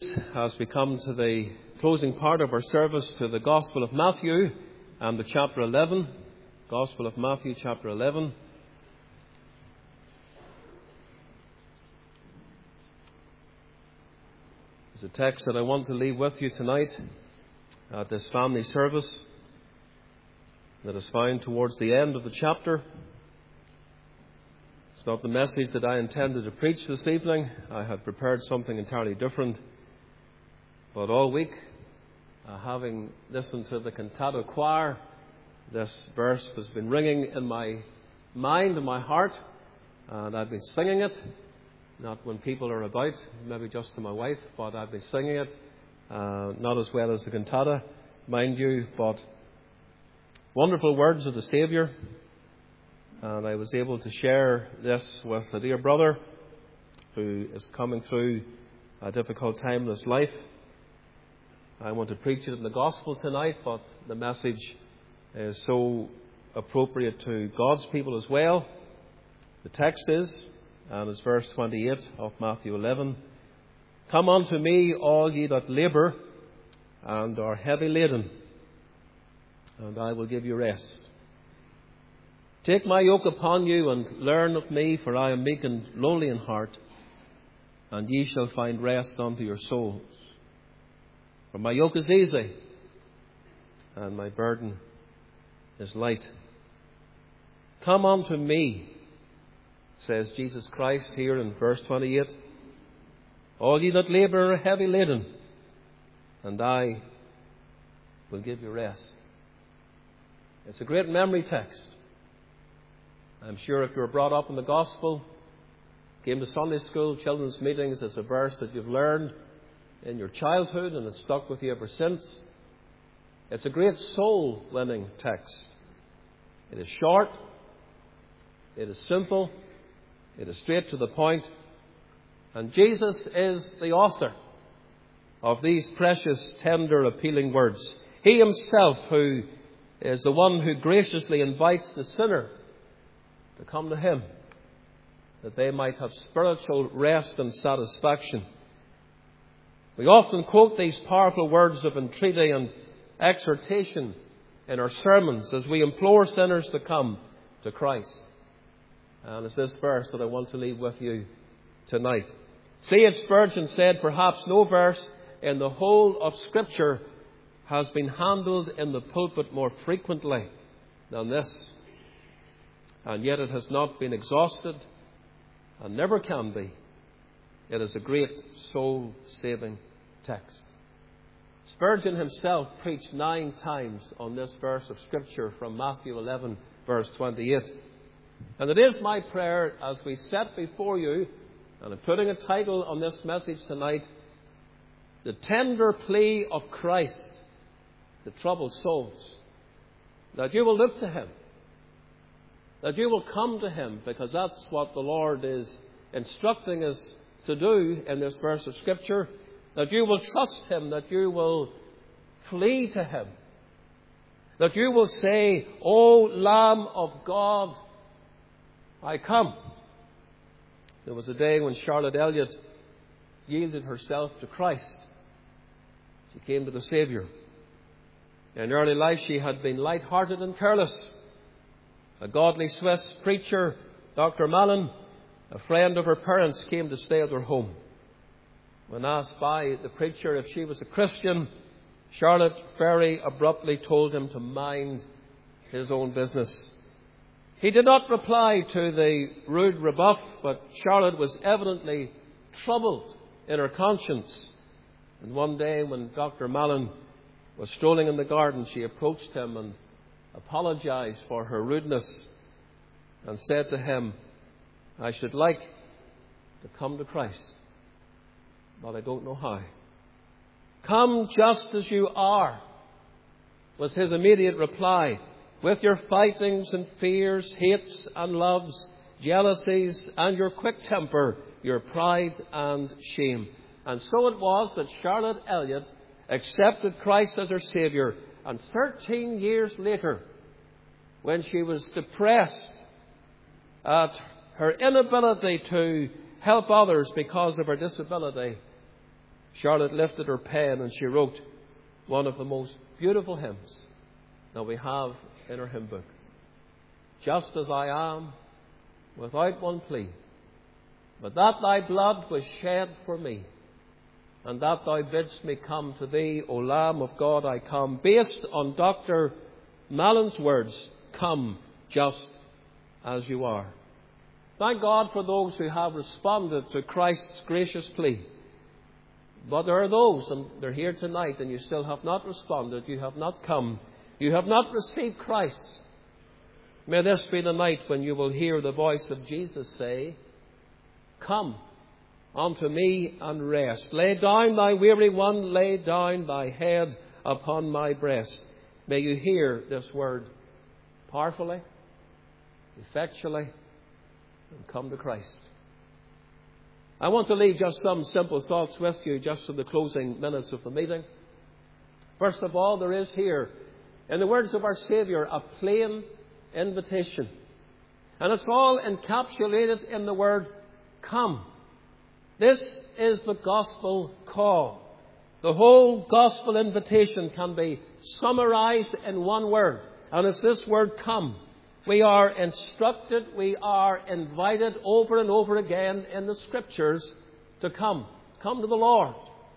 as we come to the closing part of our service to the Gospel of Matthew and the chapter 11. Gospel of Matthew, chapter 11. It's a text that I want to leave with you tonight at this family service that is found towards the end of the chapter. It's not the message that I intended to preach this evening. I had prepared something entirely different. But all week, having listened to the cantata choir, this verse has been ringing in my mind and my heart. And I've been singing it, not when people are about, maybe just to my wife, but I've been singing it, not as well as the cantata, mind you, but wonderful words of the Saviour. And I was able to share this with a dear brother who is coming through a difficult time in his life. I want to preach it in the Gospel tonight, but the message is so appropriate to God's people as well. The text is, and it's verse 28 of Matthew 11, "Come unto me, all ye that labour and are heavy laden, and I will give you rest. Take my yoke upon you and learn of me, for I am meek and lowly in heart, and ye shall find rest unto your souls. For my yoke is easy, and my burden is light." Come unto me, says Jesus Christ here in verse 28, "all ye that labour and are heavy laden, and I will give you rest." It's a great memory text. I'm sure if you were brought up in the Gospel, came to Sunday school, children's meetings, it's a verse that you've learned in your childhood and it's stuck with you ever since. It's a great soul-winning text. It is short, it is simple, it is straight to the point, and Jesus is the author of these precious, tender, appealing words. He himself who is the one who graciously invites the sinner to come to him, that they might have spiritual rest and satisfaction. We often quote these powerful words of entreaty and exhortation in our sermons as we implore sinners to come to Christ. And it's this verse that I want to leave with you tonight. C.H. Spurgeon said, "Perhaps no verse in the whole of Scripture has been handled in the pulpit more frequently than this. And yet it has not been exhausted and never can be. It is a great soul-saving text." Spurgeon himself preached 9 times on this verse of Scripture from Matthew 11, verse 28. And it is my prayer as we set before you, and I'm putting a title on this message tonight, "The Tender Plea of Christ to Troubled Souls," that you will look to him, that you will come to him, because that's what the Lord is instructing us to do in this verse of Scripture, that you will trust him, that you will flee to him, that you will say, "O Lamb of God, I come." There was a day when Charlotte Elliott yielded herself to Christ. She came to the Saviour. In early life she had been light-hearted and careless. A godly Swiss preacher, Dr. Mallon, a friend of her parents, came to stay at their home. When asked by the preacher if she was a Christian, Charlotte very abruptly told him to mind his own business. He did not reply to the rude rebuff, but Charlotte was evidently troubled in her conscience. And one day when Dr. Mallon was strolling in the garden, she approached him and apologized for her rudeness and said to him, "I should like to come to Christ, but I don't know how." "Come just as you are," was his immediate reply, "with your fightings and fears, hates and loves, jealousies and your quick temper, your pride and shame." And so it was that Charlotte Elliott accepted Christ as her Saviour. And 13 years later, when she was depressed at her inability to help others because of her disability, Charlotte lifted her pen and she wrote one of the most beautiful hymns that we have in our hymn book. Just as I am, without one plea, but that thy blood was shed for me, and that thou bidst me come to thee, O Lamb of God, I come. Based on Dr. Mallon's words, come just as you are. Thank God for those who have responded to Christ's gracious plea. But there are those, and they're here tonight, and you still have not responded. You have not come. You have not received Christ. May this be the night when you will hear the voice of Jesus say, come unto me and rest. Lay down, thy weary one, lay down thy head upon my breast. May you hear this word powerfully, effectually, and come to Christ. I want to leave just some simple thoughts with you just in the closing minutes of the meeting. First of all, there is here, in the words of our Saviour, a plain invitation. And it's all encapsulated in the word come. This is the gospel call. The whole gospel invitation can be summarized in one word, and it's this word come. We are instructed, we are invited over and over again in the Scriptures to come. Come to the Lord.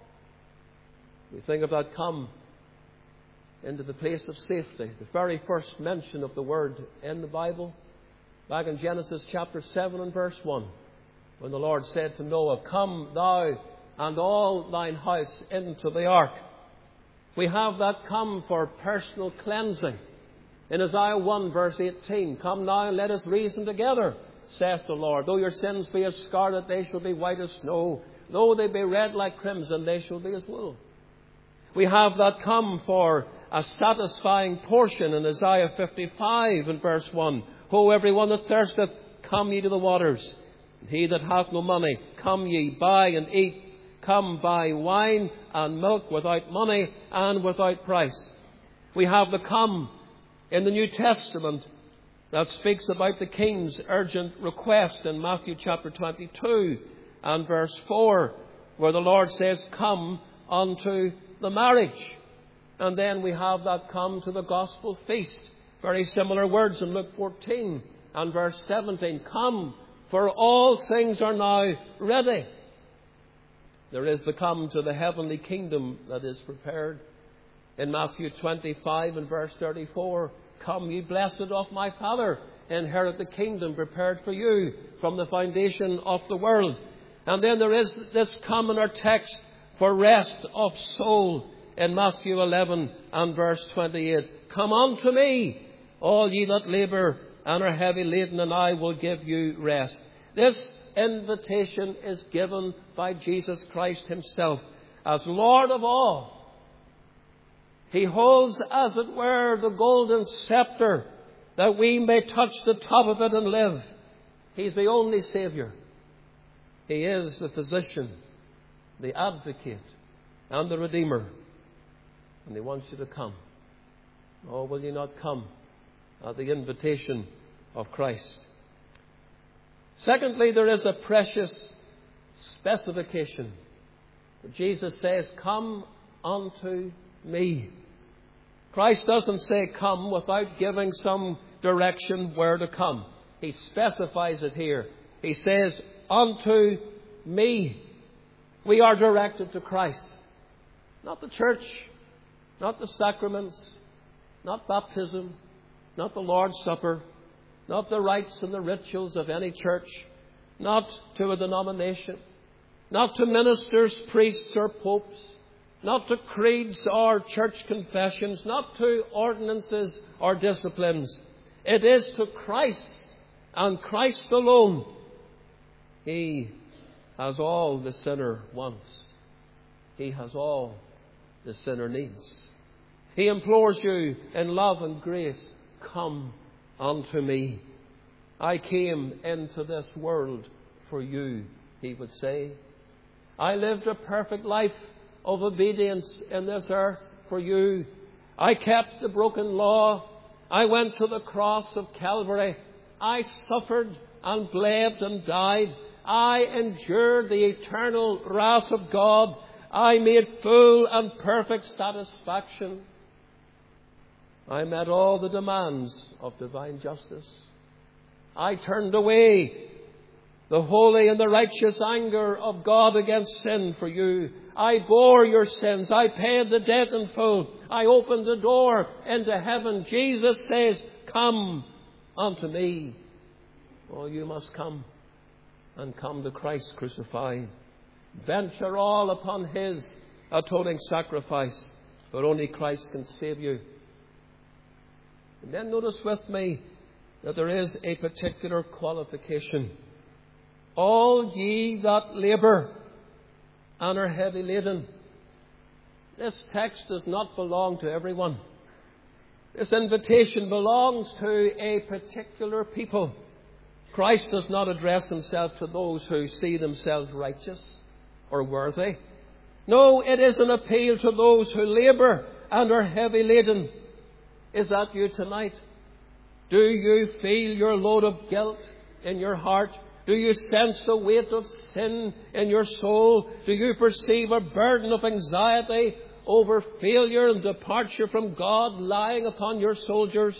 We think of that come into the place of safety. The very first mention of the word in the Bible, back in Genesis chapter 7 and verse 1, when the Lord said to Noah, come thou and all thine house into the ark. We have that come for personal cleansing. In Isaiah 1 verse 18, come now and let us reason together, saith the Lord. Though your sins be as scarlet, they shall be white as snow. Though they be red like crimson, they shall be as wool. We have that come for a satisfying portion in Isaiah 55 and verse 1. Ho, everyone that thirsteth, come ye to the waters. He that hath no money, come ye, buy and eat. Come buy wine and milk without money and without price. We have the come in the New Testament that speaks about the king's urgent request in Matthew chapter 22 and verse 4, where the Lord says, come unto the marriage. And then we have that come to the gospel feast. Very similar words in Luke 14 and verse 17. Come, for all things are now ready. There is the come to the heavenly kingdom that is prepared. In Matthew 25 and verse 34, come, ye blessed of my Father, inherit the kingdom prepared for you from the foundation of the world. And then there is this come in our text for rest of soul in Matthew 11 and verse 28. Come unto me, all ye that labour and are heavy laden, and I will give you rest. This invitation is given by Jesus Christ himself as Lord of all. He holds, as it were, the golden scepter that we may touch the top of it and live. He's the only Saviour. He is the physician, the advocate, and the Redeemer. And he wants you to come. Oh, will you not come at the invitation of Christ? Secondly, there is a precious specification. Jesus says, come unto me. Christ doesn't say come without giving some direction where to come. He specifies it here. He says, unto me. We are directed to Christ. Not the church, not the sacraments, not baptism, not the Lord's Supper, not the rites and the rituals of any church, not to a denomination, not to ministers, priests or popes, not to creeds or church confessions, not to ordinances or disciplines. It is to Christ and Christ alone. He has all the sinner wants. He has all the sinner needs. He implores you in love and grace, come unto me. I came into this world for you, he would say. I lived a perfect life of obedience in this earth for you. I kept the broken law. I went to the cross of Calvary. I suffered and bled and died. I endured the eternal wrath of God I made full and perfect satisfaction. I met all the demands of divine justice. I turned away the holy and the righteous anger of God against sin for you. I bore your sins. I paid the debt in full. I opened the door into heaven. Jesus says, come unto me. Oh, you must come, and come to Christ crucified. Venture all upon His atoning sacrifice, but only Christ can save you. And then notice with me that there is a particular qualification. All ye that labour and are heavy laden. This text does not belong to everyone. This invitation belongs to a particular people. Christ does not address Himself to those who see themselves righteous or worthy. No, it is an appeal to those who labour and are heavy laden. Is that you tonight? Do you feel your load of guilt in your heart? Do you sense the weight of sin in your soul? Do you perceive a burden of anxiety over failure and departure from God lying upon your shoulders?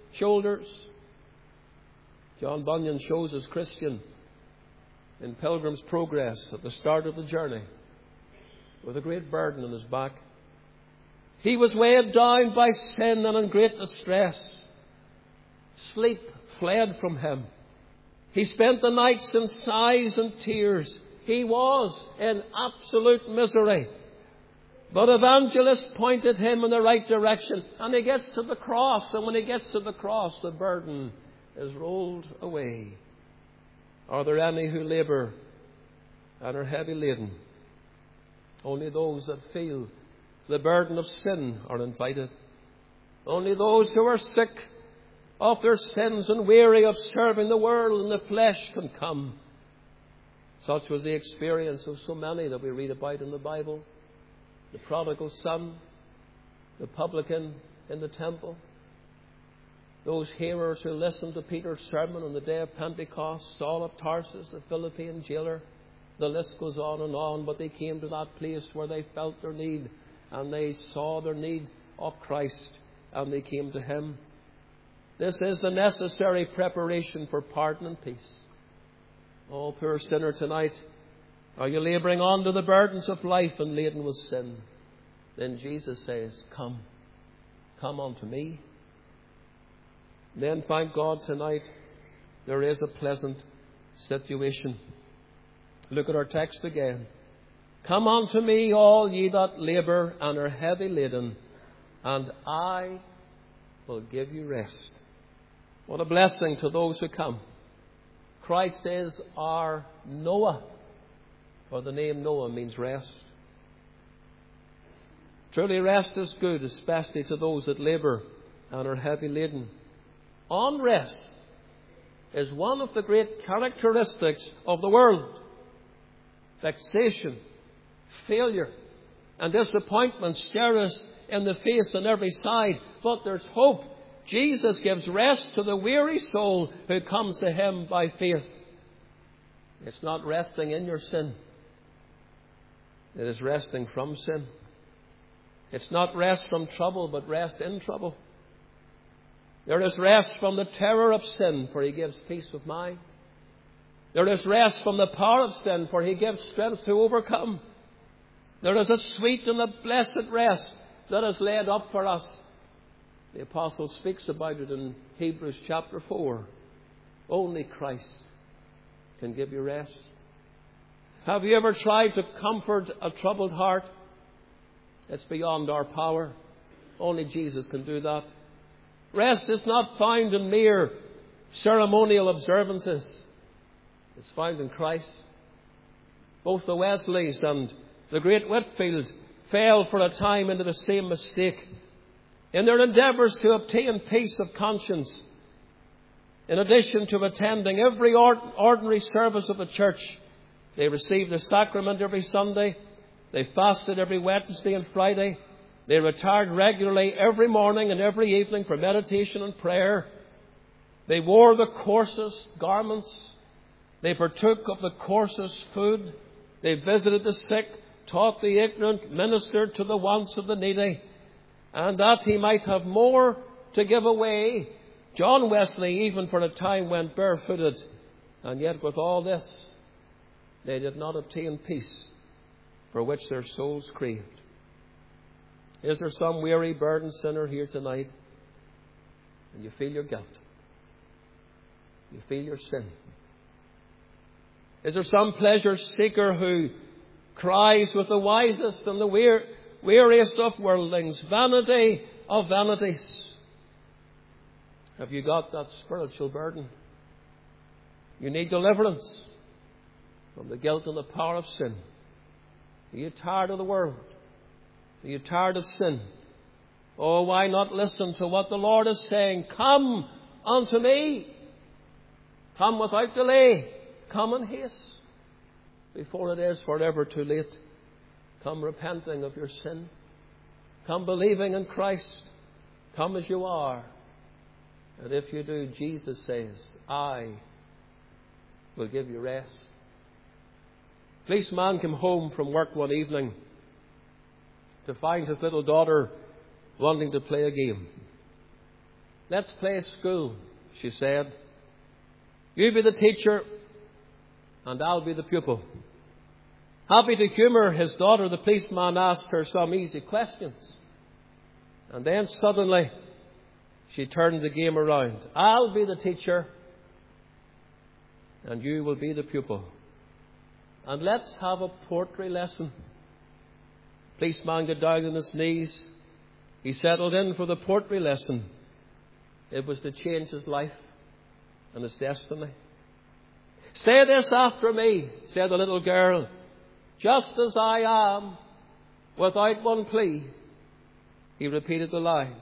John Bunyan shows us Christian in Pilgrim's Progress at the start of the journey with a great burden on his back. He was weighed down by sin and in great distress. Sleep fled from him. He spent the nights in sighs and tears. He was in absolute misery. But Evangelist pointed him in the right direction, and he gets to the cross. And when he gets to the cross, the burden is rolled away. Are there any who labour and are heavy laden? Only those that feel the burden of sin are invited. Only those who are sick of their sins and weary of serving the world and the flesh can come. Such was the experience of so many that we read about in the Bible. The prodigal son, the publican in the temple, those hearers who listened to Peter's sermon on the day of Pentecost, Saul of Tarsus, the Philippian jailer. The list goes on, but they came to that place where they felt their need, and they saw their need of Christ, and they came to Him. This is the necessary preparation for pardon and peace. Oh, poor sinner tonight, are you labouring under the burdens of life and laden with sin? Then Jesus says, come unto me. Then, thank God, tonight there is a pleasant situation. Look at our text again. Come unto me, all ye that labour and are heavy laden, and I will give you rest. What a blessing to those who come. Christ is our Noah, for the name Noah means rest. Truly rest is good, especially to those that labour and are heavy laden. Unrest is one of the great characteristics of the world. Vexation, failure, and disappointment stare us in the face on every side. But there's hope. Jesus gives rest to the weary soul who comes to Him by faith. It's not resting in your sin. It is resting from sin. It's not rest from trouble, but rest in trouble. There is rest from the terror of sin, for He gives peace of mind. There is rest from the power of sin, for He gives strength to overcome. There is a sweet and a blessed rest that is laid up for us. The Apostle speaks about it in Hebrews chapter 4. Only Christ can give you rest. Have you ever tried to comfort a troubled heart? It's beyond our power. Only Jesus can do that. Rest is not found in mere ceremonial observances. It's found in Christ. Both the Wesleys and the great Whitfield fell for a time into the same mistake. In their endeavours to obtain peace of conscience, in addition to attending every ordinary service of the church, they received the sacrament every Sunday. They fasted every Wednesday and Friday. They retired regularly every morning and every evening for meditation and prayer. They wore the coarsest garments. They partook of the coarsest food. They visited the sick. taught the ignorant, ministered to the wants of the needy, and that he might have more to give away. John Wesley, even for a time, went barefooted, and yet with all this, they did not obtain peace for which their souls craved. Is there some weary, burdened sinner here tonight, and you feel your guilt? You feel your sin? Is there some pleasure seeker who cries with the wisest and the weariest of worldlings, vanity of vanities? Have you got that spiritual burden? You need deliverance from the guilt and the power of sin. Are you tired of the world? Are you tired of sin? Oh, why not listen to what the Lord is saying? Come unto me. Come without delay. Come in haste before it is forever too late. Come repenting of your sin. Come believing in Christ. Come as you are. And if you do, Jesus says, I will give you rest. A policeman came home from work one evening to find his little daughter wanting to play a game. Let's play school, she said. You be the teacher and I'll be the pupil. Happy to humour his daughter, the policeman asked her some easy questions. And then suddenly she turned the game around. I'll be the teacher and you will be the pupil. And let's have a poetry lesson. The policeman got down on his knees. He settled in for the poetry lesson. It was to change his life and his destiny. Say this after me, said the little girl. Just as I am, without one plea. He repeated the line.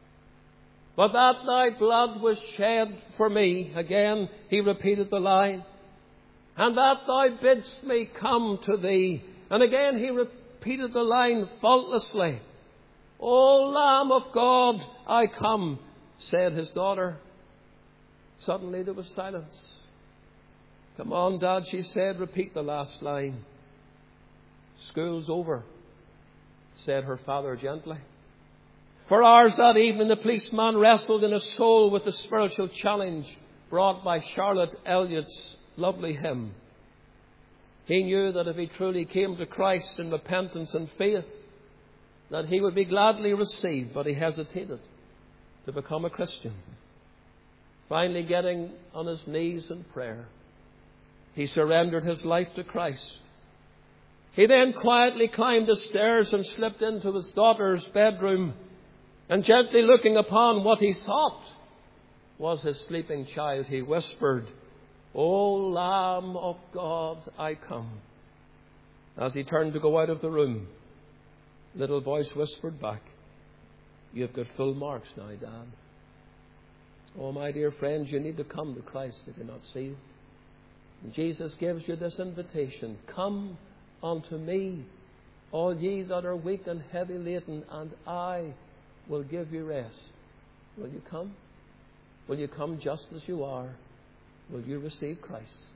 But that thy blood was shed for me. Again, he repeated the line. And that thou bidst me come to thee. And again he repeated the line faultlessly. O Lamb of God, I come, said his daughter. Suddenly there was silence. Come on, Dad, she said, repeat the last line. School's over, said her father gently. For hours that evening, the policeman wrestled in his soul with the spiritual challenge brought by Charlotte Elliott's lovely hymn. He knew that if he truly came to Christ in repentance and faith, that he would be gladly received, but he hesitated to become a Christian. Finally, getting on his knees in prayer, he surrendered his life to Christ. He then quietly climbed the stairs and slipped into his daughter's bedroom, and gently looking upon what he thought was his sleeping child, he whispered, O Lamb of God, I come. As he turned to go out of the room, little voice whispered back, You've got full marks now, Dad. Oh, my dear friends, you need to come to Christ if you're not saved. And Jesus gives you this invitation. Come unto me, all ye that are weak and heavy laden, and I will give you rest. Will you come? Will you come just as you are? Will you receive Christ?